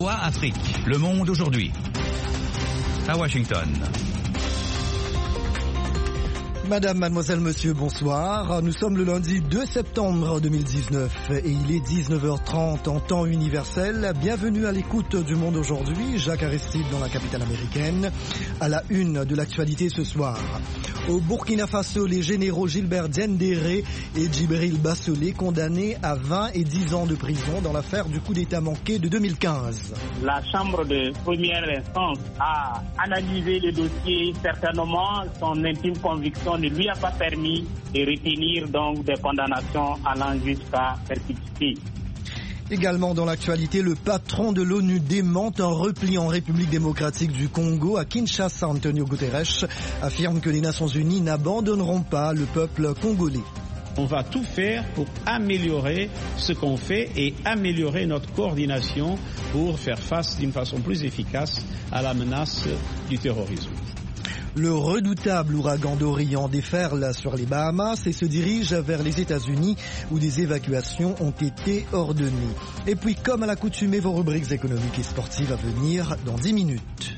Afrique, le monde aujourd'hui. À Washington. Madame, mademoiselle, monsieur, bonsoir. Nous sommes le lundi 2 septembre 2019 et il est 19h30 en temps universel. Bienvenue à l'écoute du Monde aujourd'hui. Jacques Aristide dans la capitale américaine. À la une de l'actualité ce soir. Au Burkina Faso, les généraux Gilbert Diendéré et Djibril Bassolé condamnés à 20 et 10 ans de prison dans l'affaire du coup d'État manqué de 2015. La Chambre de première instance a analysé le dossier. Certainement, son intime conviction ne lui a pas permis de retenir donc des condamnations allant jusqu'à perpétuité. Également dans l'actualité, le patron de l'ONU démente un repli en République démocratique du Congo. À Kinshasa, Antonio Guterres affirme que les Nations Unies n'abandonneront pas le peuple congolais. On va tout faire pour améliorer ce qu'on fait et améliorer notre coordination pour faire face d'une façon plus efficace à la menace du terrorisme. Le redoutable ouragan Dorian déferle sur les Bahamas et se dirige vers les États-Unis où des évacuations ont été ordonnées. Et puis, comme à l'accoutumée, vos rubriques économiques et sportives à venir dans 10 minutes.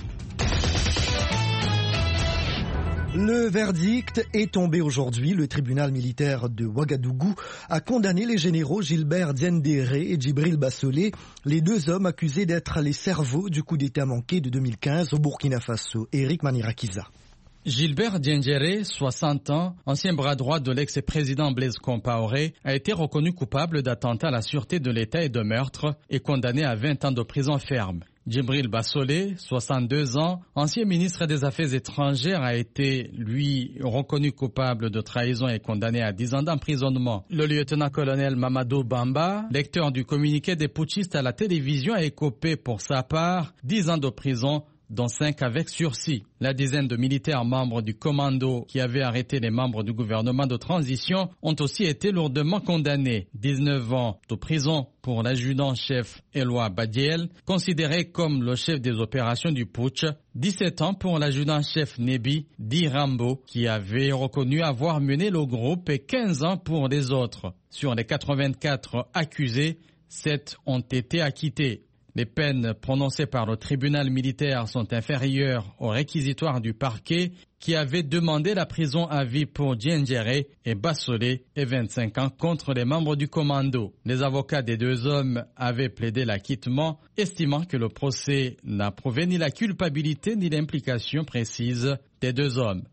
Le verdict est tombé aujourd'hui. Le tribunal militaire de Ouagadougou a condamné les généraux Gilbert Diendéré et Djibril Bassolé, les deux hommes accusés d'être les cerveaux du coup d'État manqué de 2015 au Burkina Faso. Éric Manirakiza. Gilbert Diendéré, 60 ans, ancien bras droit de l'ex-président Blaise Compaoré, a été reconnu coupable d'attentat à la sûreté de l'État et de meurtre et condamné à 20 ans de prison ferme. Djibril Bassolé, 62 ans, ancien ministre des Affaires étrangères, a été, lui, reconnu coupable de trahison et condamné à 10 ans d'emprisonnement. Le lieutenant-colonel Mamadou Bamba, lecteur du communiqué des putschistes à la télévision, a écopé pour sa part 10 ans de prison, dont 5 avec sursis. La dizaine de militaires membres du commando qui avaient arrêté les membres du gouvernement de transition ont aussi été lourdement condamnés. 19 ans de prison pour l'adjudant-chef Éloi Badiel, considéré comme le chef des opérations du putsch. 17 ans pour l'adjudant-chef Nebi Di Rambo, qui avait reconnu avoir mené le groupe, et 15 ans pour les autres. Sur les 84 accusés, 7 ont été acquittés. Les peines prononcées par le tribunal militaire sont inférieures au réquisitoire du parquet qui avait demandé la prison à vie pour Diendéré et Bassolé et 25 ans contre les membres du commando. Les avocats des deux hommes avaient plaidé l'acquittement, estimant que le procès n'a prouvé ni la culpabilité ni l'implication précise des deux hommes.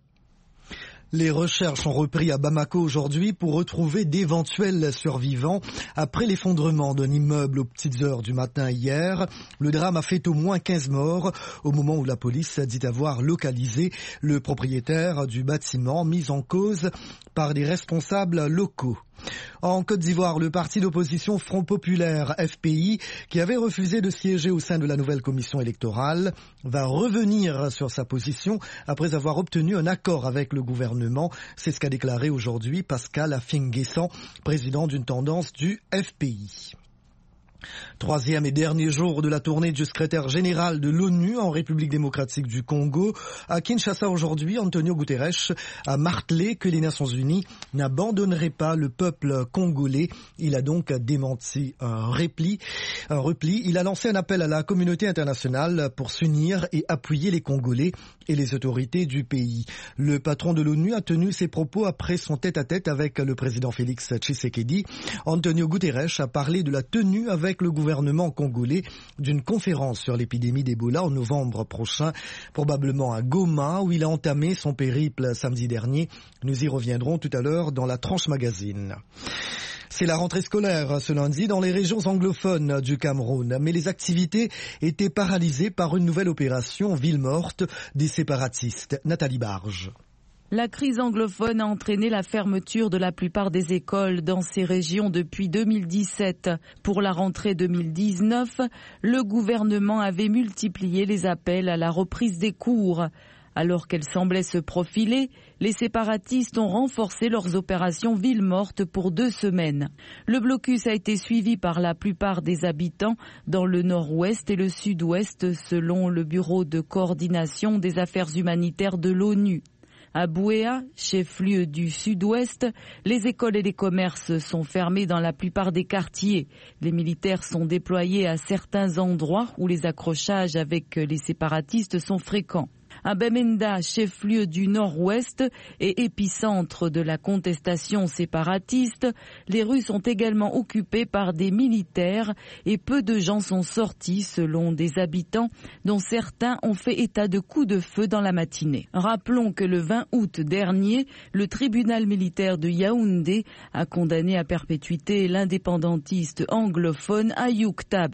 Les recherches ont repris à Bamako aujourd'hui pour retrouver d'éventuels survivants après l'effondrement d'un immeuble aux petites heures du matin hier. Le drame a fait au moins 15 morts au moment où la police dit avoir localisé le propriétaire du bâtiment mis en cause par des responsables locaux. En Côte d'Ivoire, le parti d'opposition Front Populaire, FPI, qui avait refusé de siéger au sein de la nouvelle commission électorale, va revenir sur sa position après avoir obtenu un accord avec le gouvernement. C'est ce qu'a déclaré aujourd'hui Pascal Afing-Guessan, président d'une tendance du FPI. Troisième et dernier jour de la tournée du secrétaire général de l'ONU en République démocratique du Congo. À Kinshasa aujourd'hui, Antonio Guterres a martelé que les Nations Unies n'abandonneraient pas le peuple congolais. Il a donc démenti un repli. Il a lancé un appel à la communauté internationale pour s'unir et appuyer les Congolais et les autorités du pays. Le patron de l'ONU a tenu ses propos après son tête-à-tête avec le président Félix Tshisekedi. Antonio Guterres a parlé de la tenue avec le gouvernement congolais d'une conférence sur l'épidémie d'Ebola en novembre prochain, probablement à Goma, où il a entamé son périple samedi dernier. Nous y reviendrons tout à l'heure dans la tranche magazine. C'est la rentrée scolaire ce lundi dans les régions anglophones du Cameroun, mais les activités étaient paralysées par une nouvelle opération ville morte des séparatistes. Nathalie Barge. La crise anglophone a entraîné la fermeture de la plupart des écoles dans ces régions depuis 2017. Pour la rentrée 2019, le gouvernement avait multiplié les appels à la reprise des cours. Alors qu'elle semblait se profiler, les séparatistes ont renforcé leurs opérations ville morte pour 2 semaines. Le blocus a été suivi par la plupart des habitants dans le nord-ouest et le sud-ouest, selon le Bureau de coordination des affaires humanitaires de l'ONU. À Buea, chef-lieu du sud-ouest, les écoles et les commerces sont fermés dans la plupart des quartiers. Les militaires sont déployés à certains endroits où les accrochages avec les séparatistes sont fréquents. À Bamenda, chef-lieu du nord-ouest et épicentre de la contestation séparatiste, les rues sont également occupées par des militaires et peu de gens sont sortis selon des habitants dont certains ont fait état de coups de feu dans la matinée. Rappelons que le 20 août dernier, le tribunal militaire de Yaoundé a condamné à perpétuité l'indépendantiste anglophone Ayouk Tabe.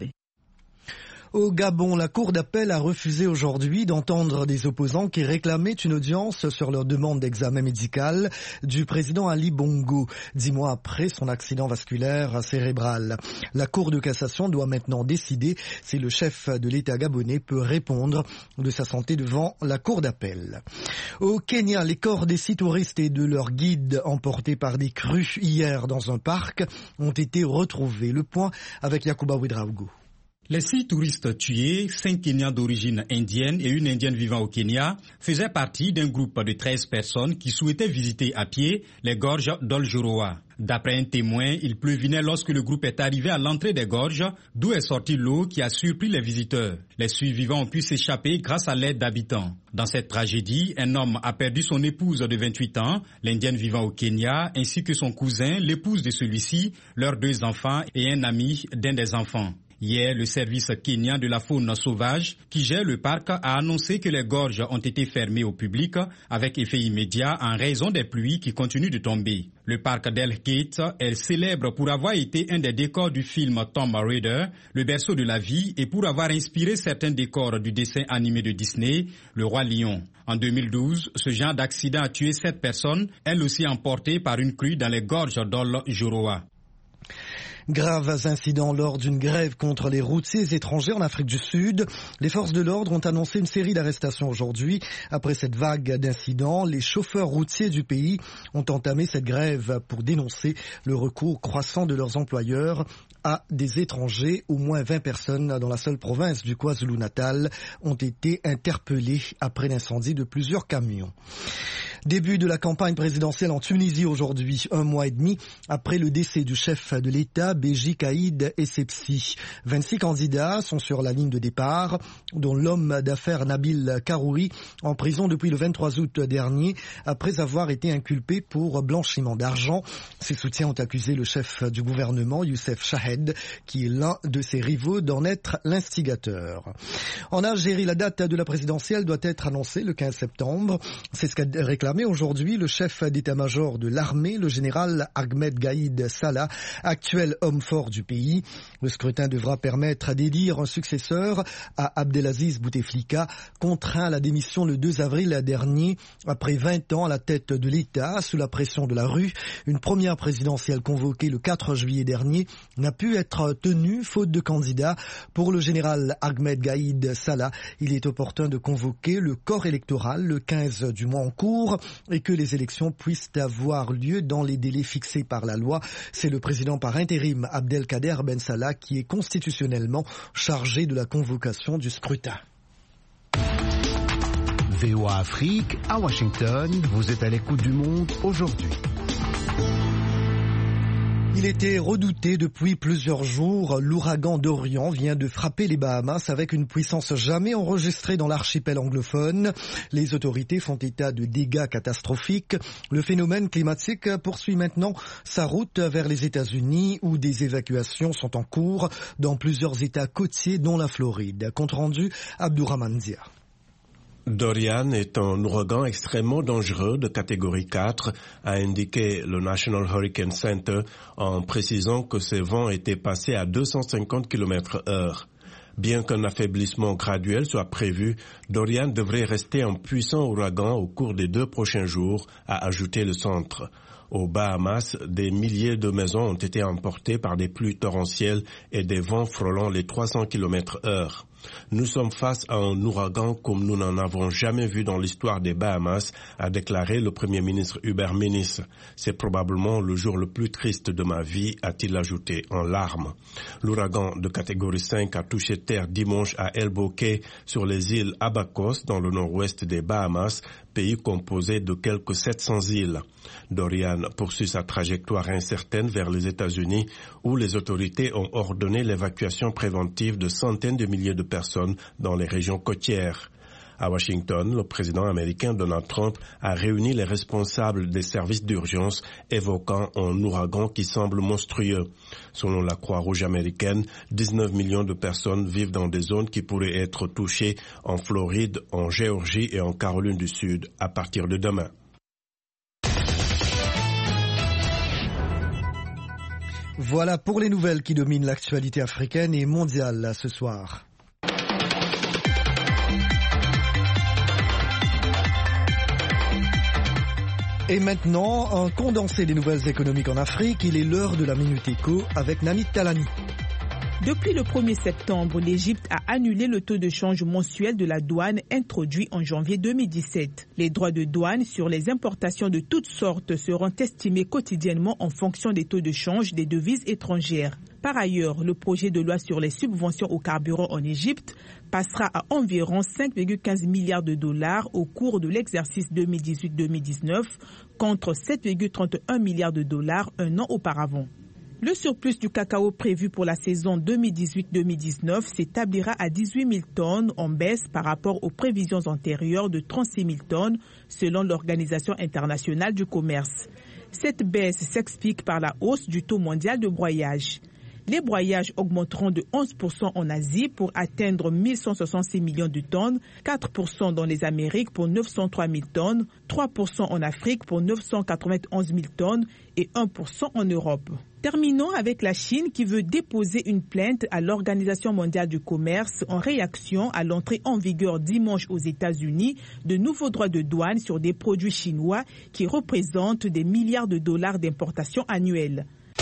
Au Gabon, la Cour d'appel a refusé aujourd'hui d'entendre des opposants qui réclamaient une audience sur leur demande d'examen médical du président Ali Bongo, 10 mois après son accident vasculaire cérébral. La Cour de cassation doit maintenant décider si le chef de l'État gabonais peut répondre de sa santé devant la Cour d'appel. Au Kenya, les corps des 6 touristes et de leurs guides emportés par des crues hier dans un parc ont été retrouvés. Le point avec Yacouba Ouedraogo. Les 6 touristes tués, 5 Kenyans d'origine indienne et une indienne vivant au Kenya, faisaient partie d'un groupe de 13 personnes qui souhaitaient visiter à pied les gorges d'Oljoroa. D'après un témoin, il pleuvinait lorsque le groupe est arrivé à l'entrée des gorges, d'où est sortie l'eau qui a surpris les visiteurs. Les survivants ont pu s'échapper grâce à l'aide d'habitants. Dans cette tragédie, un homme a perdu son épouse de 28 ans, l'indienne vivant au Kenya, ainsi que son cousin, l'épouse de celui-ci, leurs 2 enfants et un ami d'un des enfants. Hier, le service kenyan de la faune sauvage qui gère le parc a annoncé que les gorges ont été fermées au public avec effet immédiat en raison des pluies qui continuent de tomber. Le parc d'El Gate est célèbre pour avoir été un des décors du film Tomb Raider, le berceau de la vie, et pour avoir inspiré certains décors du dessin animé de Disney, Le Roi Lion. En 2012, ce genre d'accident a tué 7 personnes, elles aussi emportées par une crue dans les gorges d'Oljoroa. Graves incidents lors d'une grève contre les routiers étrangers en Afrique du Sud. Les forces de l'ordre ont annoncé une série d'arrestations aujourd'hui. Après cette vague d'incidents, les chauffeurs routiers du pays ont entamé cette grève pour dénoncer le recours croissant de leurs employeurs à des étrangers. Au moins 20 personnes dans la seule province du KwaZulu-Natal ont été interpellées après l'incendie de plusieurs camions. Début de la campagne présidentielle en Tunisie aujourd'hui, 1 mois et demi après le décès du chef de l'État, Béji Caïd Essebsi. 26 candidats sont sur la ligne de départ, dont l'homme d'affaires Nabil Karouri, en prison depuis le 23 août dernier, après avoir été inculpé pour blanchiment d'argent. Ses soutiens ont accusé le chef du gouvernement, Youssef Chahed, qui est l'un de ses rivaux, d'en être l'instigateur. En Algérie, la date de la présidentielle doit être annoncée le 15 septembre. C'est ce qu'a réclamé aujourd'hui le chef d'état-major de l'armée, le général Ahmed Gaïd Salah, actuel homme fort du pays. Le scrutin devra permettre d'élire un successeur à Abdelaziz Bouteflika, contraint à la démission le 2 avril dernier, après 20 ans à la tête de l'État, sous la pression de la rue. Une première présidentielle convoquée le 4 juillet dernier n'a pu être tenue, faute de candidats. Pour le général Ahmed Gaïd Salah, il est opportun de convoquer le corps électoral le 15 du mois en cours et que les élections puissent avoir lieu dans les délais fixés par la loi. C'est le président par intérim Abdelkader Ben Salah qui est constitutionnellement chargé de la convocation du scrutin. VOA Afrique, à Washington, vous êtes à l'écoute du monde aujourd'hui. Il était redouté depuis plusieurs jours. L'ouragan Dorian vient de frapper les Bahamas avec une puissance jamais enregistrée dans l'archipel anglophone. Les autorités font état de dégâts catastrophiques. Le phénomène climatique poursuit maintenant sa route vers les États-Unis où des évacuations sont en cours dans plusieurs États côtiers dont la Floride. Compte rendu Abdourahmane Dia. Dorian est un ouragan extrêmement dangereux de catégorie 4, a indiqué le National Hurricane Center en précisant que ses vents étaient passés à 250 km/h. Bien qu'un affaiblissement graduel soit prévu, Dorian devrait rester un puissant ouragan au cours des 2 prochains jours, a ajouté le centre. Aux Bahamas, des milliers de maisons ont été emportées par des pluies torrentielles et des vents frôlant les 300 km/h. Nous sommes face à un ouragan comme nous n'en avons jamais vu dans l'histoire des Bahamas, a déclaré le Premier ministre Hubert Minnis. C'est probablement le jour le plus triste de ma vie, a-t-il ajouté en larmes. L'ouragan de catégorie 5 a touché terre dimanche à Elbow Cay sur les îles Abacos dans le nord-ouest des Bahamas, pays composé de quelques 700 îles. Dorian poursuit sa trajectoire incertaine vers les États-Unis où les autorités ont ordonné l'évacuation préventive de centaines de milliers de personnes dans les régions côtières. À Washington, le président américain Donald Trump a réuni les responsables des services d'urgence évoquant un ouragan qui semble monstrueux. Selon la Croix-Rouge américaine, 19 millions de personnes vivent dans des zones qui pourraient être touchées en Floride, en Géorgie et en Caroline du Sud à partir de demain. Voilà pour les nouvelles qui dominent l'actualité africaine et mondiale ce soir. Et maintenant, un condensé des nouvelles économiques en Afrique. Il est l'heure de la Minute Éco avec Namit Talani. Depuis le 1er septembre, l'Égypte a annulé le taux de change mensuel de la douane introduit en janvier 2017. Les droits de douane sur les importations de toutes sortes seront estimés quotidiennement en fonction des taux de change des devises étrangères. Par ailleurs, le projet de loi sur les subventions au carburant en Égypte passera à environ 5,15 milliards de dollars au cours de l'exercice 2018-2019 contre 7,31 milliards de dollars un an auparavant. Le surplus du cacao prévu pour la saison 2018-2019 s'établira à 18 000 tonnes en baisse par rapport aux prévisions antérieures de 36 000 tonnes selon l'Organisation internationale du commerce. Cette baisse s'explique par la hausse du taux mondial de broyage. Les broyages augmenteront de 11% en Asie pour atteindre 1166 millions de tonnes, 4% dans les Amériques pour 903 000 tonnes, 3% en Afrique pour 991 000 tonnes et 1% en Europe. Terminons avec la Chine qui veut déposer une plainte à l'Organisation mondiale du commerce en réaction à l'entrée en vigueur dimanche aux États-Unis de nouveaux droits de douane sur des produits chinois qui représentent des milliards de dollars d'importation annuelle.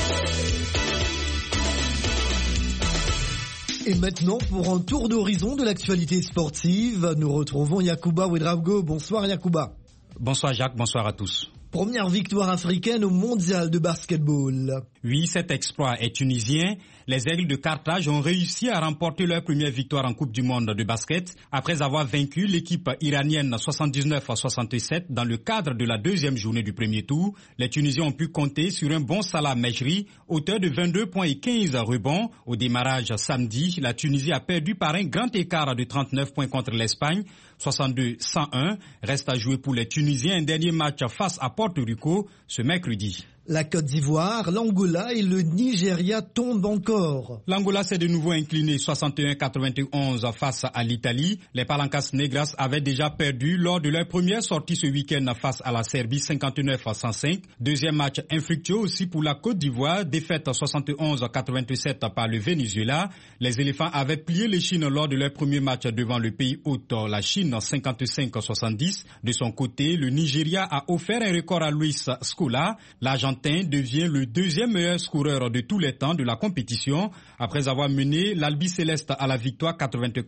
Et maintenant, pour un tour d'horizon de l'actualité sportive, nous retrouvons Yacouba Ouedraogo. Bonsoir Yacouba. Bonsoir Jacques, bonsoir à tous. Première victoire africaine au mondial de basketball. Oui, cet exploit est tunisien. Les Aigles de Carthage ont réussi à remporter leur première victoire en Coupe du Monde de basket après avoir vaincu l'équipe iranienne 79-67 dans le cadre de la deuxième journée du premier tour. Les Tunisiens ont pu compter sur un bon Salah Mejri, auteur de 22 points et 15 rebonds. Au démarrage samedi, la Tunisie a perdu par un grand écart de 39 points contre l'Espagne. 62-101. Reste à jouer pour les Tunisiens un dernier match face à Porto Rico ce mercredi. La Côte d'Ivoire, l'Angola et le Nigeria tombent encore. L'Angola s'est de nouveau incliné 61-91 face à l'Italie. Les Palancas Negras avaient déjà perdu lors de leur première sortie ce week-end face à la Serbie 59-105. Deuxième match infructueux aussi pour la Côte d'Ivoire, défaite 71-87 par le Venezuela. Les éléphants avaient plié les Chines lors de leur premier match devant le pays hôte, la Chine 55-70. De son côté, le Nigeria a offert un record à Luis Scola. L'Argentin devient le deuxième meilleur scoreur de tous les temps de la compétition après avoir mené l'Albi Céleste à la victoire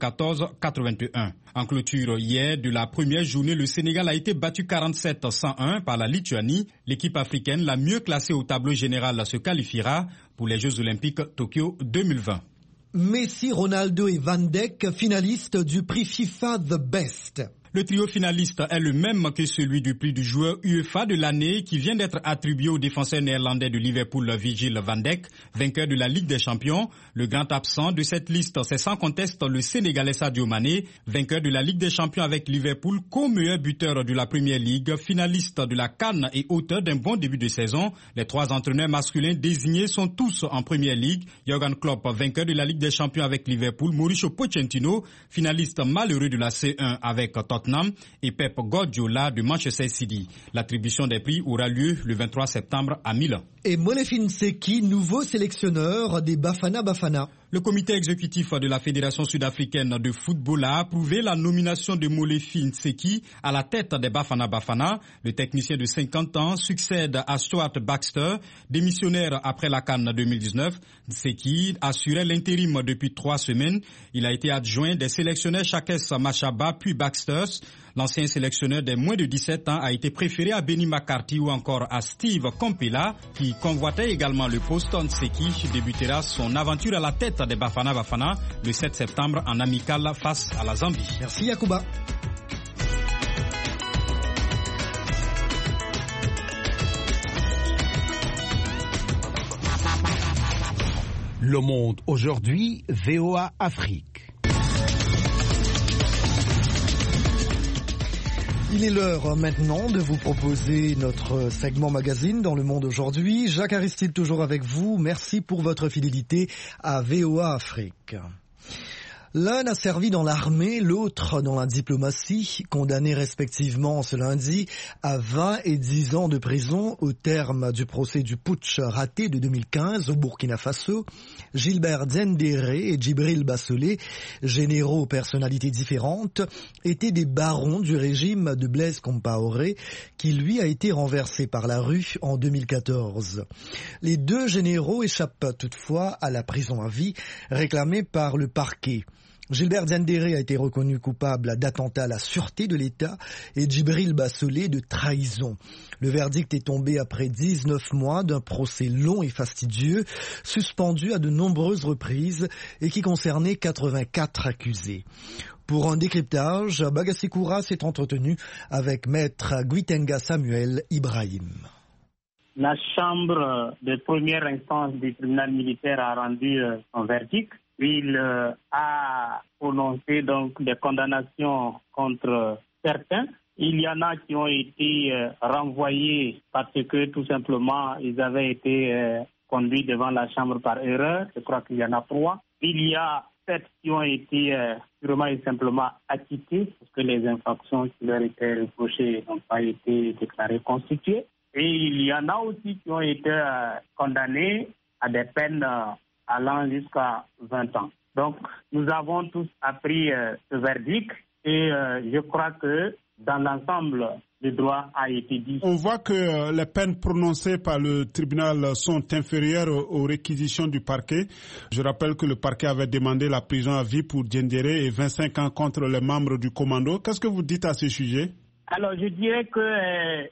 94-81. En clôture hier de la première journée, le Sénégal a été battu 47-101 par la Lituanie. L'équipe africaine la mieux classée au tableau général se qualifiera pour les Jeux Olympiques Tokyo 2020. Messi, Ronaldo et Van Dijk, finalistes du prix FIFA The Best. Le trio finaliste est le même que celui du prix du joueur UEFA de l'année qui vient d'être attribué au défenseur néerlandais de Liverpool Virgil van Dijk, vainqueur de la Ligue des Champions. Le grand absent de cette liste, c'est sans conteste le Sénégalais Sadio Mané, vainqueur de la Ligue des Champions avec Liverpool, co-meilleur buteur de la Premier League, finaliste de la CAN et auteur d'un bon début de saison. Les trois entraîneurs masculins désignés sont tous en Premier League. Jürgen Klopp, vainqueur de la Ligue des Champions avec Liverpool, Mauricio Pochettino, finaliste malheureux de la C1 avec Tottenham, et Pep Guardiola de Manchester City. L'attribution des prix aura lieu le 23 septembre à Milan. Et Moléfine Seki, nouveau sélectionneur des Bafana Bafana. Le comité exécutif de la Fédération sud-africaine de football a approuvé la nomination de Moléfine Seki à la tête des Bafana Bafana. Le technicien de 50 ans succède à Stuart Baxter, démissionnaire après la CAN 2019. Seki assurait l'intérim depuis 3 semaines. Il a été adjoint des sélectionneurs Shakes Machaba puis Baxter. L'ancien sélectionneur des moins de 17 ans a été préféré à Benny McCarthy ou encore à Steve Kompela, qui convoitait également le poste. Seki débutera son aventure à la tête des Bafana Bafana le 7 septembre en amical face à la Zambie. Merci Yacouba. Le Monde aujourd'hui, VOA Afrique. Il est l'heure maintenant de vous proposer notre segment magazine dans Le Monde aujourd'hui. Jacques Aristide toujours avec vous. Merci pour votre fidélité à VOA Afrique. L'un a servi dans l'armée, l'autre dans la diplomatie, condamnés respectivement ce lundi à 20 et 10 ans de prison au terme du procès du putsch raté de 2015 au Burkina Faso. Gilbert Diendéré et Djibril Bassolé, généraux aux personnalités différentes, étaient des barons du régime de Blaise Compaoré, qui lui a été renversé par la rue en 2014. Les deux généraux échappent toutefois à la prison à vie, réclamée par le parquet. Gilbert Diendéré a été reconnu coupable d'attentat à la sûreté de l'État et Djibril Bassolé de trahison. Le verdict est tombé après 19 mois d'un procès long et fastidieux, suspendu à de nombreuses reprises et qui concernait 84 accusés. Pour un décryptage, Bagassi Koura s'est entretenu avec maître Guitenga Samuel Ibrahim. La chambre de première instance du tribunal militaire a rendu son verdict. Il a prononcé donc des condamnations contre certains. Il y en a qui ont été renvoyés parce que tout simplement ils avaient été conduits devant la chambre par erreur. Je crois qu'il y en a 3. Il y a 7 qui ont été purement et simplement acquittés parce que les infractions qui leur étaient reprochées n'ont pas été déclarées constituées. Et il y en a aussi qui ont été condamnés à des peines allant jusqu'à 20 ans. Donc, nous avons tous appris ce verdict et je crois que dans l'ensemble, le droit a été dit. On voit que les peines prononcées par le tribunal sont inférieures aux réquisitions du parquet. Je rappelle que le parquet avait demandé la prison à vie pour Diendéré et 25 ans contre les membres du commando. Qu'est-ce que vous dites à ce sujet? Alors, je dirais que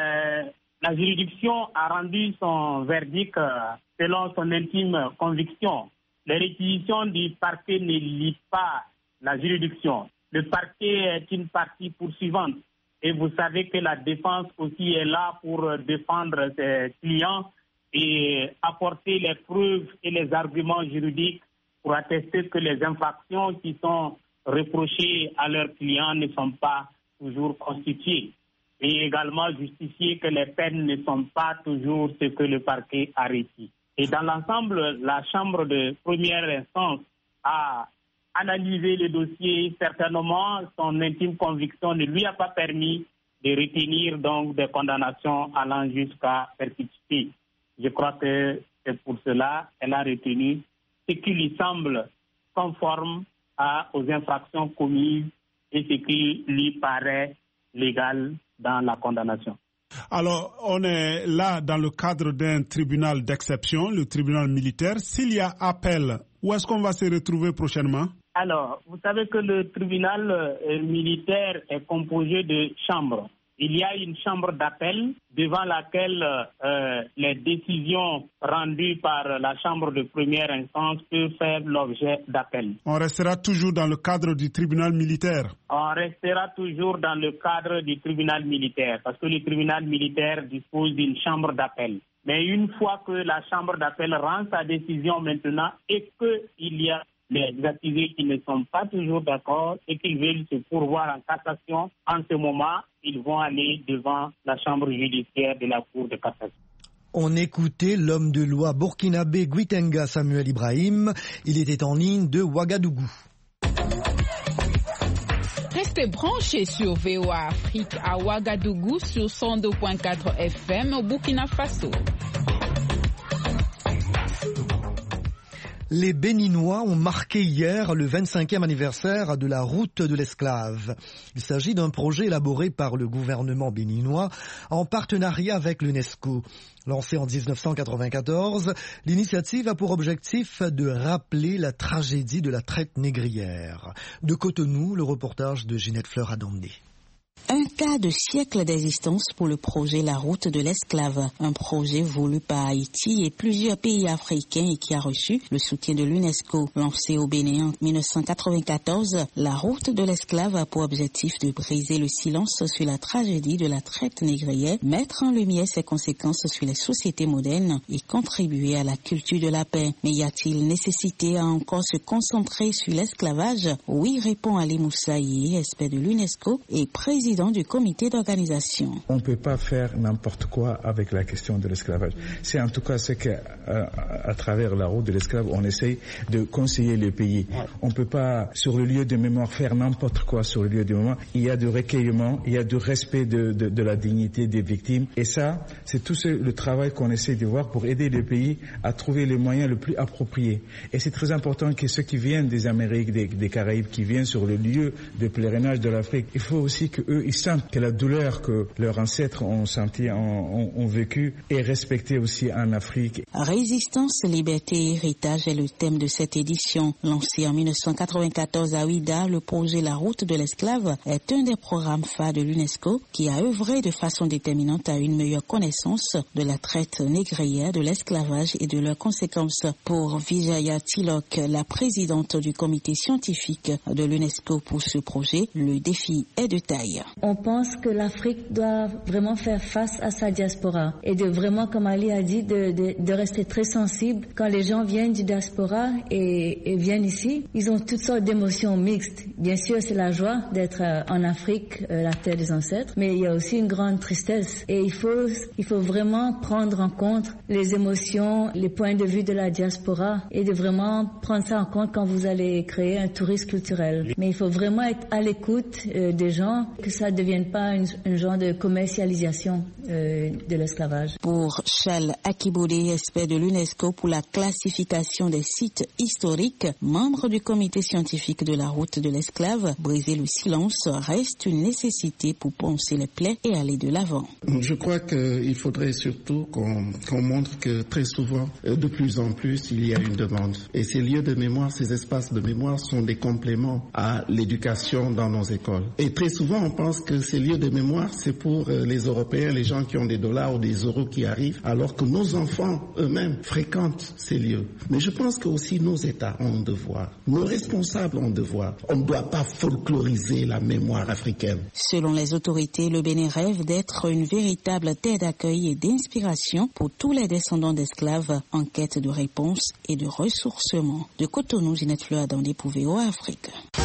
la juridiction a rendu son verdict selon son intime conviction. Les réquisitions du parquet ne lient pas la juridiction. Le parquet est une partie poursuivante. Et vous savez que la défense aussi est là pour défendre ses clients et apporter les preuves et les arguments juridiques pour attester que les infractions qui sont reprochées à leurs clients ne sont pas toujours constituées. Et également justifier que les peines ne sont pas toujours ce que le parquet a requis. Et dans l'ensemble, la Chambre de première instance a analysé le dossier. Certainement, son intime conviction ne lui a pas permis de retenir donc des condamnations allant jusqu'à perpétuité. Je crois que c'est pour cela qu'elle a retenu ce qui lui semble conforme aux infractions commises et ce qui lui paraît légal dans la condamnation. Alors, on est là dans le cadre d'un tribunal d'exception, le tribunal militaire. S'il y a appel, où est-ce qu'on va se retrouver prochainement? Alors, vous savez que le tribunal militaire est composé de chambres. Il y a une chambre d'appel devant laquelle les décisions rendues par la chambre de première instance peuvent faire l'objet d'appel. On restera toujours dans le cadre du tribunal militaire? On restera toujours dans le cadre du tribunal militaire parce que le tribunal militaire dispose d'une chambre d'appel. Mais une fois que la chambre d'appel rend sa décision maintenant et qu'il y a les accusés qui ne sont pas toujours d'accord et qui veulent se pourvoir en cassation, en ce moment, ils vont aller devant la chambre judiciaire de la Cour de cassation. On écoutait l'homme de loi burkinabé Guitenga Samuel Ibrahim. Il était en ligne de Ouagadougou. Restez branchés sur VOA Afrique à Ouagadougou sur 102.4 FM au Burkina Faso. Les Béninois ont marqué hier le 25e anniversaire de la route de l'esclave. Il s'agit d'un projet élaboré par le gouvernement béninois en partenariat avec l'UNESCO. Lancée en 1994, l'initiative a pour objectif de rappeler la tragédie de la traite négrière. De Cotonou, le reportage de Ginette Fleur-Adondé. Un quart de siècle d'existence pour le projet La Route de l'Esclave, un projet voulu par Haïti et plusieurs pays africains et qui a reçu le soutien de l'UNESCO. Lancé au Bénin en 1994, La Route de l'Esclave a pour objectif de briser le silence sur la tragédie de la traite négrière, mettre en lumière ses conséquences sur les sociétés modernes et contribuer à la culture de la paix. Mais y a-t-il nécessité à encore se concentrer sur l'esclavage? Oui, répond Ali Moussaï, expert de l'UNESCO et président du comité d'organisation. On ne peut pas faire n'importe quoi avec la question de l'esclavage. C'est en tout cas ce qu'à travers la route de l'esclave, on essaye de conseiller les pays. On ne peut pas, sur le lieu de mémoire, faire n'importe quoi sur le lieu de mémoire. Il y a du recueillement, il y a du respect de la dignité des victimes. Et ça, c'est tout le travail qu'on essaie de voir pour aider les pays à trouver les moyens les plus appropriés. Et c'est très important que ceux qui viennent des Amériques, des Caraïbes, qui viennent sur le lieu de pèlerinage de l'Afrique, il faut aussi qu'eux, ils sentent que la douleur que leurs ancêtres ont senti, ont vécu, est respectée aussi en Afrique. Résistance, liberté et héritage est le thème de cette édition. Lancé en 1994 à Ouida, le projet La Route de l'Esclave est un des programmes phares de l'UNESCO qui a œuvré de façon déterminante à une meilleure connaissance de la traite négrière, de l'esclavage et de leurs conséquences. Pour Vijaya Tilok, la présidente du comité scientifique de l'UNESCO pour ce projet, le défi est de taille. On pense que l'Afrique doit vraiment faire face à sa diaspora et de vraiment, comme Ali a dit, de rester très sensible. Quand les gens viennent du diaspora et viennent ici, ils ont toutes sortes d'émotions mixtes. Bien sûr, c'est la joie d'être en Afrique, la terre des ancêtres, mais il y a aussi une grande tristesse. Et il faut vraiment prendre en compte les émotions, les points de vue de la diaspora et de vraiment prendre ça en compte quand vous allez créer un tourisme culturel. Mais il faut vraiment être à l'écoute des gens, que ça ne devienne pas un genre de commercialisation de l'esclavage. Pour Charles Akibode, expert de l'UNESCO pour la classification des sites historiques, membre du comité scientifique de la route de l'esclave, briser le silence reste une nécessité pour poncer les plaies et aller de l'avant. Je crois qu'il faudrait surtout qu'on montre que très souvent, de plus en plus, il y a une demande. Et ces lieux de mémoire, ces espaces de mémoire sont des compléments à l'éducation dans nos écoles. Et très souvent, on pense que ces lieux de mémoire, c'est pour les Européens, les gens qui ont des dollars ou des euros qui arrivent, alors que nos enfants eux-mêmes fréquentent ces lieux. Mais je pense que aussi nos États ont un devoir, nos responsables ont un devoir. On ne doit pas folkloriser la mémoire africaine. Selon les autorités, le Bénin rêve d'être une véritable terre d'accueil et d'inspiration pour tous les descendants d'esclaves en quête de réponses et de ressourcement. De Cotonou, Ginette Fleur-Adondé pour VOA Afrique.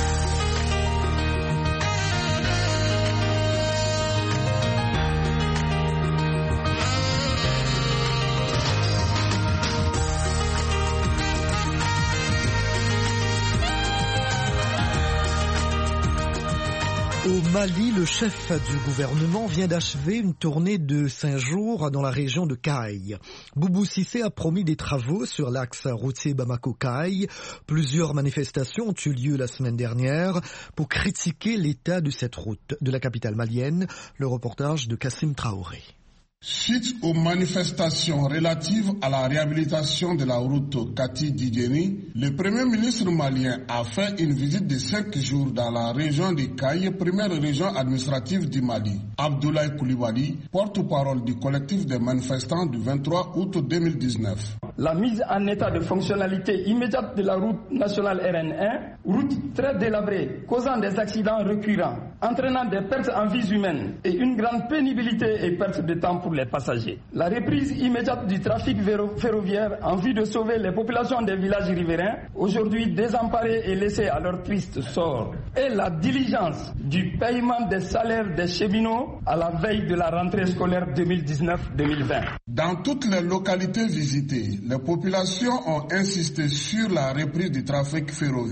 Au Mali, le chef du gouvernement vient d'achever une tournée de 5 jours dans la région de Kaï. Boubou Cissé a promis des travaux sur l'axe routier Bamako-Kaï. Plusieurs manifestations ont eu lieu la semaine dernière pour critiquer l'état de cette route. De la capitale malienne, le reportage de Kassim Traoré. Suite aux manifestations relatives à la réhabilitation de la route Kati-Didjeni, le Premier ministre malien a fait une visite de 5 jours dans la région de Kaï, première région administrative du Mali. Abdoulaye Koulibaly, porte-parole du collectif des manifestants du 23 août 2019. La mise en état de fonctionnalité immédiate de la route nationale RN1, route très délabrée, causant des accidents récurrents, entraînant des pertes en vies humaines et une grande pénibilité et perte de temps pour les passagers. La reprise immédiate du trafic ferroviaire en vue de sauver les populations des villages riverains, aujourd'hui désemparées et laissées à leur triste sort. Et la diligence du paiement des salaires des cheminots à la veille de la rentrée scolaire 2019-2020. Dans toutes les localités visitées, les populations ont insisté sur la reprise du trafic ferroviaire.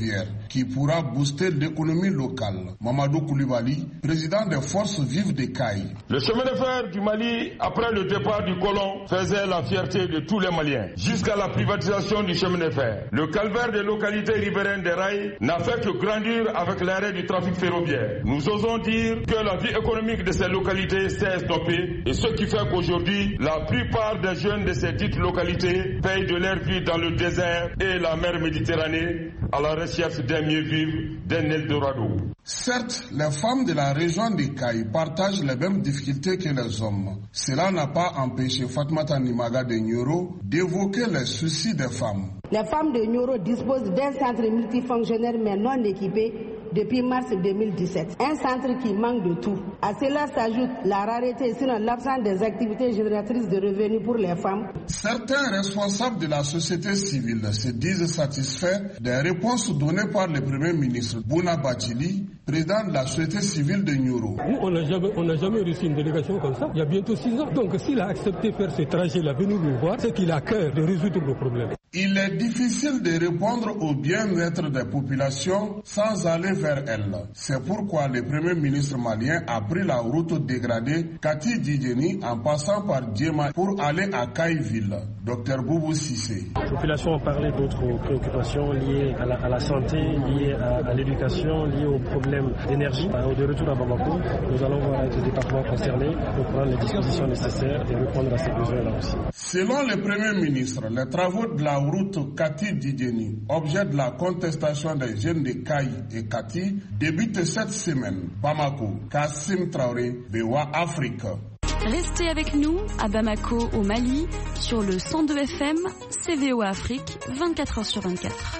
qui pourra booster l'économie locale. Mamadou Koulibaly, président des forces vives des Cailles. Le chemin de fer du Mali, après le départ du colon, faisait la fierté de tous les Maliens. Jusqu'à la privatisation du chemin de fer, le calvaire des localités riveraines des rails n'a fait que grandir avec l'arrêt du trafic ferroviaire. Nous osons dire que la vie économique de ces localités s'est stoppée, et ce qui fait qu'aujourd'hui, la plupart des jeunes de ces dites localités payent de leur vie dans le désert et la mer Méditerranée à la recherche d'un mieux vivre, d'un Eldorado. Certes, les femmes de la région des Cailles partagent les mêmes difficultés que les hommes. Cela n'a pas empêché Fatmata Nimaga de Nyoro d'évoquer les soucis des femmes. Les femmes de Nyoro disposent d'un centre multifonctionnel mais non équipé depuis mars 2017. Un centre qui manque de tout. À cela s'ajoute la rareté, sinon l'absence des activités génératrices de revenus pour les femmes. Certains responsables de la société civile se disent satisfaits des réponses données par le Premier ministre Bouna Bathily, président de la société civile de Nyoro. Nous, on n'a jamais reçu une délégation comme ça, il y a bientôt 6 ans. Donc s'il a accepté de faire ce trajet-là, venir nous voir, c'est qu'il a cœur de résoudre le problème. Il est difficile de répondre au bien-être des populations sans aller vers elles. C'est pourquoi le Premier ministre malien a pris la route dégradée Kati Didjeni en passant par Djema pour aller à Kaïville. Dr Boubou Sissé. Les populations ont parlé d'autres préoccupations liées à la santé, liées à l'éducation, liées aux problèmes d'énergie. De retour à Bamako, nous allons voir avec les départements concernés pour prendre les dispositions nécessaires et répondre à ces besoins-là aussi. Selon le Premier ministre, les travaux de la route Kati-Didjeni, objet de la contestation des jeunes de Kaï et Kati, débutent cette semaine. Bamako, Kassim Traoré, VOA Afrique. Restez avec nous à Bamako au Mali sur le 102 FM, CVO Afrique, 24h sur 24.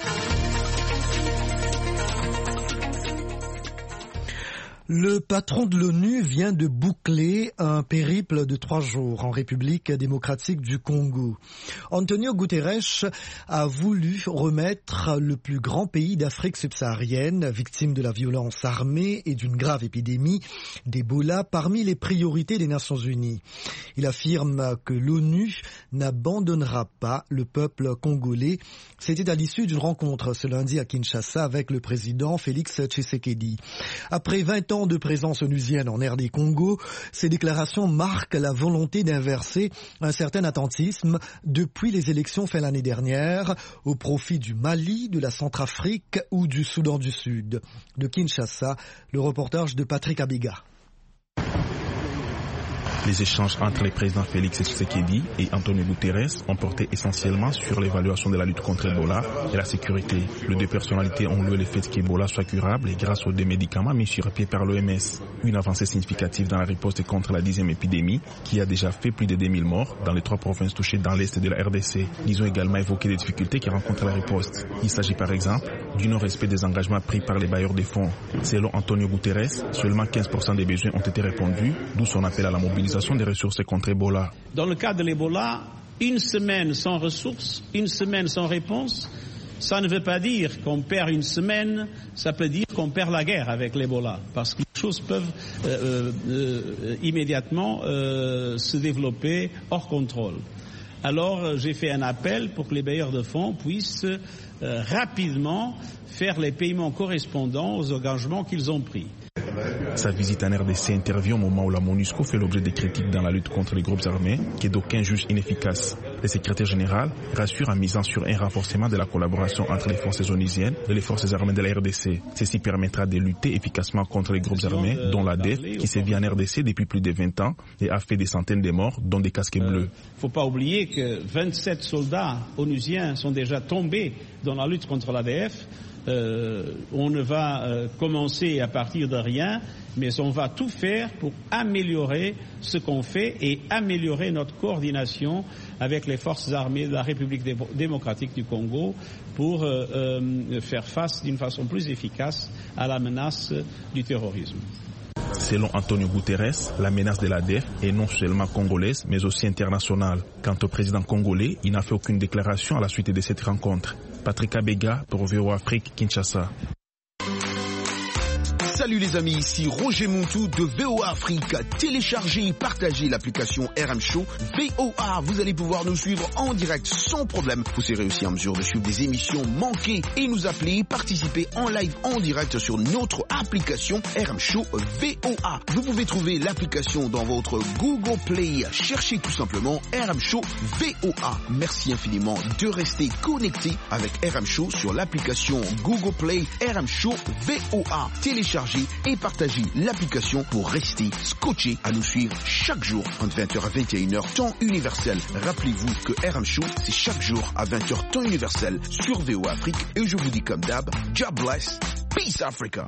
Le patron de l'ONU vient de boucler un périple de 3 jours en République démocratique du Congo. Antonio Guterres a voulu remettre le plus grand pays d'Afrique subsaharienne, victime de la violence armée et d'une grave épidémie d'Ebola, parmi les priorités des Nations Unies. Il affirme que l'ONU n'abandonnera pas le peuple congolais. C'était à l'issue d'une rencontre ce lundi à Kinshasa avec le président Félix Tshisekedi. Après 20 ans de présence onusienne en RD Congo, ces déclarations marquent la volonté d'inverser un certain attentisme depuis les élections faites l'année dernière au profit du Mali, de la Centrafrique ou du Soudan du Sud. De Kinshasa, le reportage de Patrick Abega. Les échanges entre les présidents Félix Tshisekedi et Antonio Guterres ont porté essentiellement sur l'évaluation de la lutte contre Ebola et la sécurité. Les deux personnalités ont loué le fait qu'Ebola soit curable et grâce aux 2 médicaments mis sur pied par l'OMS. Une avancée significative dans la riposte contre la 10e épidémie qui a déjà fait plus de 2000 morts dans les 3 provinces touchées dans l'est de la RDC. Ils ont également évoqué les difficultés qui rencontrent la riposte. Il s'agit par exemple du non-respect des engagements pris par les bailleurs des fonds. Selon Antonio Guterres, seulement 15% des besoins ont été répondus, d'où son appel à la mobilisation des ressources contre Ebola. Dans le cas de l'Ebola, une semaine sans ressources, une semaine sans réponse, ça ne veut pas dire qu'on perd une semaine, ça peut dire qu'on perd la guerre avec l'Ebola, parce que les choses peuvent immédiatement se développer hors contrôle. Alors j'ai fait un appel pour que les bailleurs de fonds puissent rapidement faire les paiements correspondants aux engagements qu'ils ont pris. Sa visite en RDC intervient au moment où la MONUSCO fait l'objet des critiques dans la lutte contre les groupes armés, que d'aucuns jugent inefficace. Le secrétaire général rassure en misant sur un renforcement de la collaboration entre les forces onusiennes et les forces armées de la RDC. Ceci permettra de lutter efficacement contre les groupes armés, dont l'ADF, qui sévit en RDC depuis plus de 20 ans et a fait des centaines de morts, dont des casques bleus. Il ne faut pas oublier que 27 soldats onusiens sont déjà tombés dans la lutte contre l'ADF. On ne va commencer à partir de rien, mais on va tout faire pour améliorer ce qu'on fait et améliorer notre coordination avec les forces armées de la République démocratique du Congo pour faire face d'une façon plus efficace à la menace du terrorisme. Selon Antonio Guterres, la menace de l'ADF est non seulement congolaise, mais aussi internationale. Quant au président congolais, il n'a fait aucune déclaration à la suite de cette rencontre. Patrick Abega pour VOA Afrique, Kinshasa. Salut les amis, ici Roger Montou de VOA Afrique. Téléchargez et partagez l'application RM Show VOA. Vous allez pouvoir nous suivre en direct sans problème. Vous serez aussi en mesure de suivre des émissions manquées et nous appeler, participer en live en direct sur notre application RM Show VOA. Vous pouvez trouver l'application dans votre Google Play. Cherchez tout simplement RM Show VOA. Merci infiniment de rester connecté avec RM Show sur l'application Google Play RM Show VOA. Téléchargez et partagez l'application pour rester scotché à nous suivre chaque jour entre 20h à 21h temps universel. Rappelez-vous que RM Show c'est chaque jour à 20h temps universel sur VOA Afrique et je vous dis comme d'hab, God bless, peace Africa.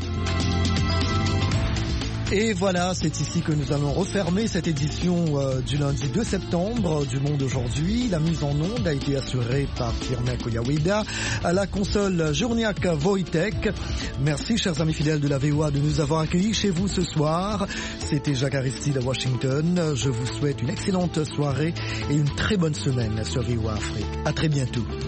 Et voilà, c'est ici que nous allons refermer cette édition du lundi 2 septembre du Monde aujourd'hui. La mise en onde a été assurée par Firmin Koyaweda, à la console Journiak Wojtek. Merci chers amis fidèles de la VOA de nous avoir accueillis chez vous ce soir. C'était Jacques Aristide à Washington. Je vous souhaite une excellente soirée et une très bonne semaine sur VOA Afrique. À très bientôt.